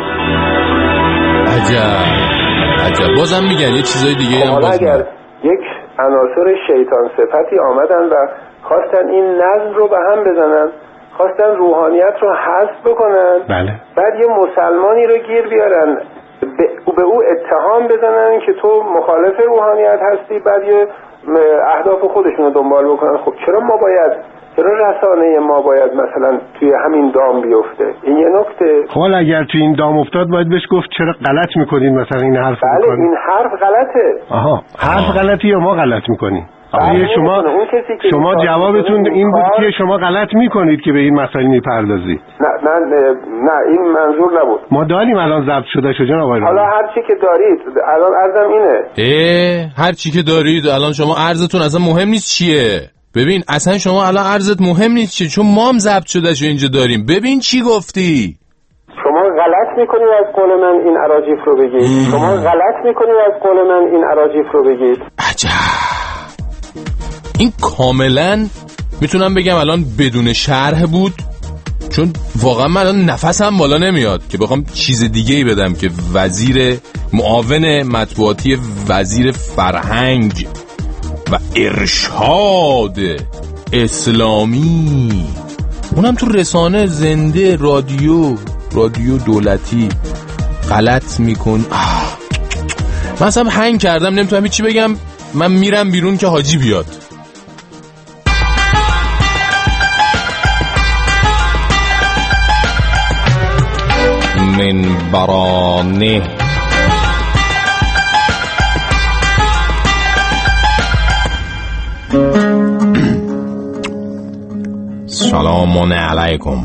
عجب. بازم میگن یه چیزای دیگه هم باز اگر یک عناصر شیطان صفتی آمدن و خواستن این نظم رو به هم بزنن، خواستن روحانیت رو حذف بکنن، بله. بعد یه مسلمانی رو گیر بیارن به او اتهام بزنن که تو مخالف روحانیت هستی، بعد یه اهداف خودشون رو دنبال بکنن. خب چرا رسانه ما باید مثلا توی همین دام بیفته؟ این یه نکته. خب اگر توی این دام افتاد باید بهش گفت چرا غلط میکنین مثلا این حرف بله میکنین. این حرف غلطه. حرف غلطی یا ما غلط میکنیم؟ شما جوابتون این بود که شما غلط میکنید که به این مسائل میپردازید. نه این منظور نبود. ما داریم الان ضبط شده شو جناب آقای. حالا هر چی که دارید الان عرضم اینه. هر چی که دارید الان شما عرضتون اصلا مهم نیست چیه. ببین اصلا شما الان عرضت مهم نیست چیه، چون ما هم ضبط شده شو اینجا داریم. ببین چی گفتی. شما غلط میکنید از قول من این اراجیف رو بگید. شما غلط میکنید از قول من این اراجیف رو بگید. عجب. این کاملا میتونم بگم الان بدون شرح بود، چون واقعا من الان نفسم بالا نمیاد که بخوام چیز دیگه ای بدم که وزیر معاون مطبوعاتی وزیر فرهنگ و ارشاد اسلامی، اونم تو رسانه زنده، رادیو دولتی غلط میکن. من اصلا هنگ کردم، نمیتونم هیچی بگم. من میرم بیرون که حاجی بیاد. منبرانه سلام علیکم.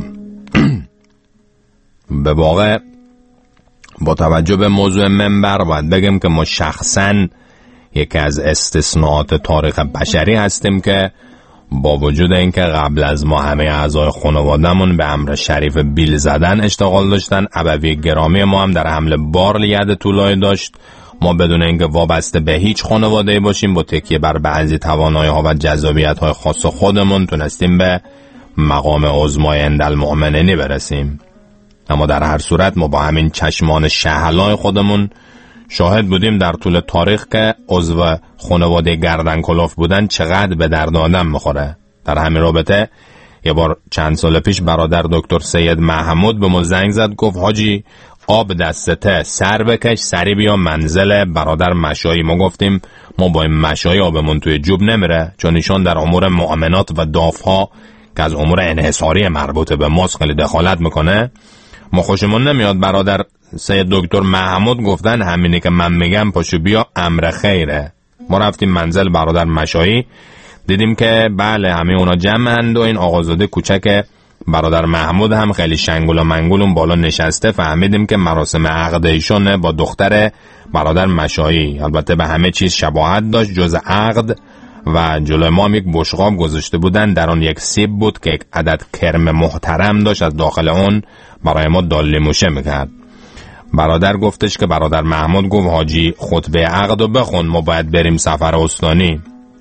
به واقع با توجه به موضوع منبر باید بگم که ما شخصاً یکی از استثناءات تاریخ بشری هستیم که با وجود اینکه قبل از ما همه اعضای خانواده‌مون به امر شریف بیل زدن اشتغال داشتن، ابوی گرامی ما هم در حمل بار ید طولایی داشت، ما بدون اینکه وابسته به هیچ خانواده‌ای باشیم با تکیه بر بعضی توانایی‌ها و جذابیت‌های خاص خودمون تونستیم به مقام عظمای عندالمؤمنین برسیم. اما در هر صورت ما با همین چشمان شهلای خودمون شاهد بودیم در طول تاریخ که عضو خانواده گردن کلوف بودن چقدر به درد آدم میخوره. در همین رابطه یه بار چند سال پیش برادر دکتر سید محمود به ما زنگ زد، گفت حاجی آب دستته، سر بکش سری بیا منزل برادر مشایی. ما گفتیم ما با این مشایی آبمون توی جوب نمیره، چون ایشان در امور معاملات و دافها که از امور انحصاری مربوط به ماست خیلی دخالت میکنه. ما خوشمون نمیاد. برادر سید دکتر محمود گفتن همینی که من میگم پاشو بیا امر خیره. ما رفتیم منزل برادر مشایی، دیدیم که بله همه اونا جمعند و این آقازاده کوچک برادر محمود هم خیلی شنگول و منگول اون بالا نشسته. فهمیدیم که مراسم عقد ایشونه با دختر برادر مشایی. البته به همه چیز شباهت داشت جز عقد، و جلوی ما هم یک بشقاب گذاشته بودن، در آن یک سیب بود که یک عدد کرم محترم داشت، از داخل اون برای ما دالی موشه میکرد. برادر گفتش که برادر محمود گفت حاجی خطبه عقد رو بخون، ما باید بریم سفر استانی.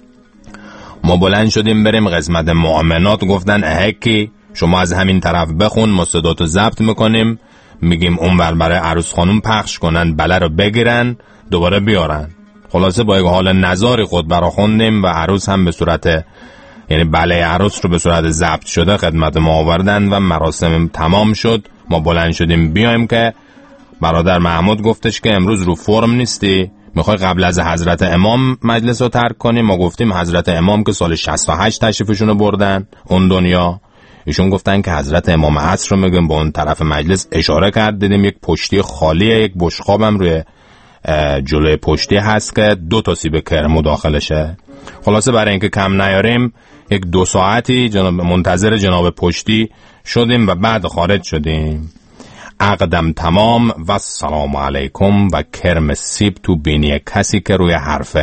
ما بلند شدیم بریم قسمت معاملات، گفتن اهکی شما از همین طرف بخون، ما صداتو ضبط میکنیم، میگیم اون برای عروس خانم پخش کنن، بله رو بگیرن دوباره بیارن. خلاصه با یک حال نزاری خطبه رو خوندیم و عروس هم به صورت، یعنی بله عروس رو به صورت ضبط شده خدمت ما آوردن و مراسم تمام شد. ما بلند شدیم بیایم که برادر محمود گفتش که امروز رو فرم نیستی، میخوای قبل از حضرت امام مجلس رو ترک کنیم. ما گفتیم حضرت امام که سال 68 تشریفشون رو بردن اون دنیا. ایشون گفتن که حضرت امام عصر رو میگم. با اون طرف مجلس اشاره کرد، دیدیم یک پشتی خالیه، یک بشقابم روی جلوی پشتی هست که 2 سیب کرمو داخلشه. خلاصه برای اینکه کم نیاریم 1-2 ساعتی منتظر جناب پشتی شدیم و بعد خارج شدیم. عقدم تمام و سلام علیکم و کرم سیب تو بینی کسی که روی حرف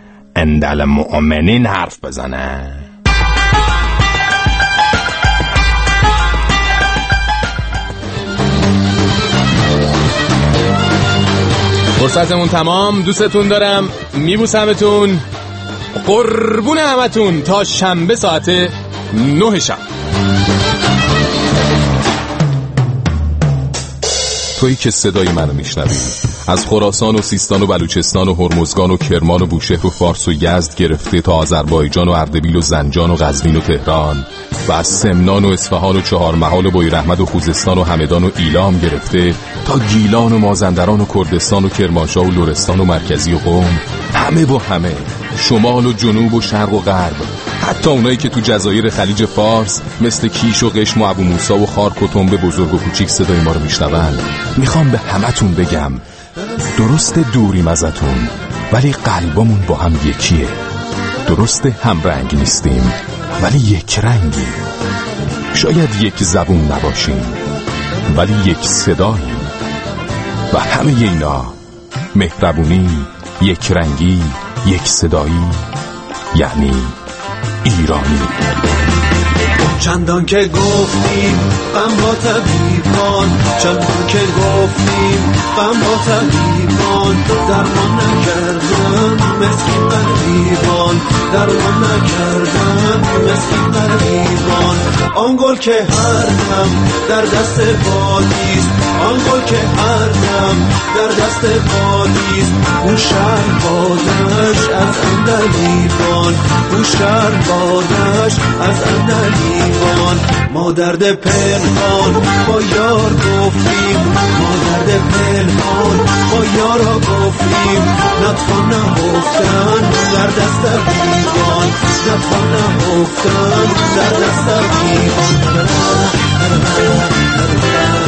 عندالمؤمنین حرف بزنه. فرصتمون تمام، دوستتون دارم، میبوسمتون، قربون همتون تا شنبه ساعت 9 شب. تویی که صدای منو میشنوی از خراسان و سیستان و بلوچستان و هرمزگان و کرمان و بوشهر و فارس و یزد گرفته تا آذربایجان و اردبیل و زنجان و قزوین و تهران و از سمنان و اصفهان و چهارمحال و بویراحمد و خوزستان و همدان و ایلام گرفته تا گیلان و مازندران و کردستان و کرمانشاه و لرستان و مرکزی و قم، همه و همه، شمال و جنوب و شرق و غرب، حتی اونایی که تو جزایر خلیج فارس مثل کیش و قشم و ابو موسی و خارک و تنبه بزرگ و کوچیک صدای ما رو میشنون. میخوام به همتون بگم درست دوریم ازتون ولی قلبمون با هم یکیه. درست هم رنگ نیستیم ولی یک رنگیم. شاید یک زبون نباشیم ولی یک صداییم. و همه اینا مهربونی، یک رنگی، یک صدایی، یعنی ایرانی. چندان که گفتیم غم با طبیبان، چندان که گفتیم غم با طبیبان، درمان نکردن مسکین غریبان، درمان نکردن مسکین غریبان. آن گل که هر دم در دست بادیست، آن گل که هر دم در دست بادیست، اون شهر بادش از اندلیبان، او شهر بادش از اندلیوان. ما درد پنهان با یار گفتیم، ما درد پنهان با یارا گفتیم، نتوان نهفتن در دست دیوان، نتوان نهفتن در دست دیوان.